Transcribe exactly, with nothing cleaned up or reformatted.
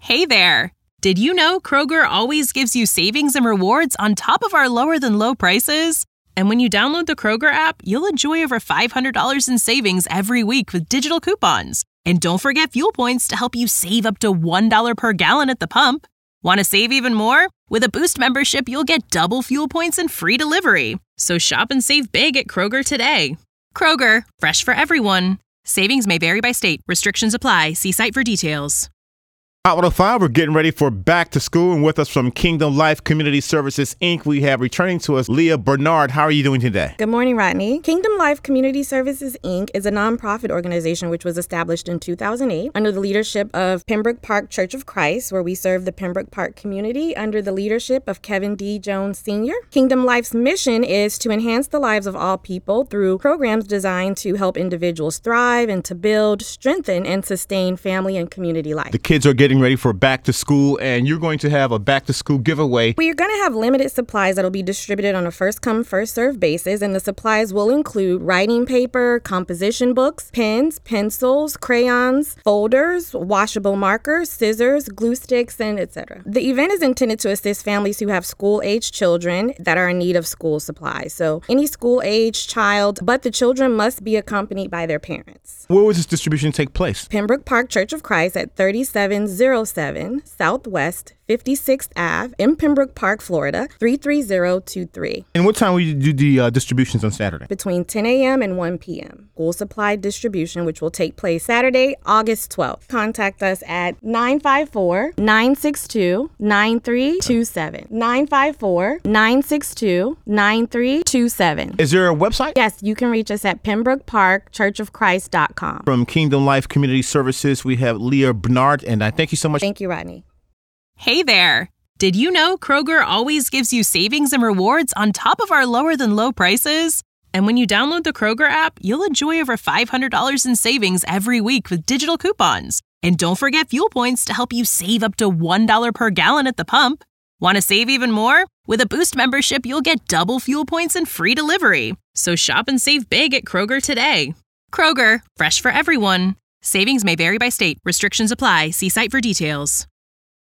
Hey there! Did you know Kroger always gives you savings and rewards on top of our lower-than-low prices? And when you download the Kroger app, you'll enjoy over five hundred dollars in savings every week with digital coupons. And don't forget fuel points to help you save up to one dollar per gallon at the pump. Want to save even more? With a Boost membership, you'll get double fuel points and free delivery. So shop and save big at Kroger today. Kroger, fresh for everyone. Savings may vary by state. Restrictions apply. See site for details. Hot one oh five, we're getting ready for back to school, and with us from Kingdom Life Community Services, Incorporated, we have returning to us Leah Bernard. How are you doing today? Good morning, Rodney. Kingdom Life Community Services, Incorporated is a nonprofit organization which was established in two thousand eight under the leadership of Pembroke Park Church of Christ, where we serve the Pembroke Park community under the leadership of Kevin D. Jones Senior Kingdom Life's mission is to enhance the lives of all people through programs designed to help individuals thrive and to build, strengthen, and sustain family and community life. The kids are getting ready for back to school, and you're going to have a back to school giveaway. We're going to have limited supplies that will be distributed on a first come, first served basis, and the supplies will include writing paper, composition books, pens, pencils, crayons, folders, washable markers, scissors, glue sticks, and et cetera. The event is intended to assist families who have school-age children that are in need of school supplies. So any school-age child, but the children must be accompanied by their parents. Where will this distribution take place? Pembroke Park Church of Christ at thirty-seven oh seven Southwest fifty-sixth Avenue in Pembroke Park, Florida, three three zero two three. And what time will you do the uh, distributions on Saturday? Between ten a.m. and one p.m. School supply distribution, which will take place Saturday, August twelfth. Contact us at nine five four, nine six two, nine three two seven. nine five four, nine six two, nine three two seven. Is there a website? Yes, you can reach us at pembroke park church of christ dot com. From Kingdom Life Community Services, we have Leah Bernard, and I thank you so much. Thank you, Rodney. Hey there! Did you know Kroger always gives you savings and rewards on top of our lower-than-low prices? And when you download the Kroger app, you'll enjoy over five hundred dollars in savings every week with digital coupons. And don't forget fuel points to help you save up to one dollar per gallon at the pump. Want to save even more? With a Boost membership, you'll get double fuel points and free delivery. So shop and save big at Kroger today. Kroger, fresh for everyone. Savings may vary by state. Restrictions apply. See site for details.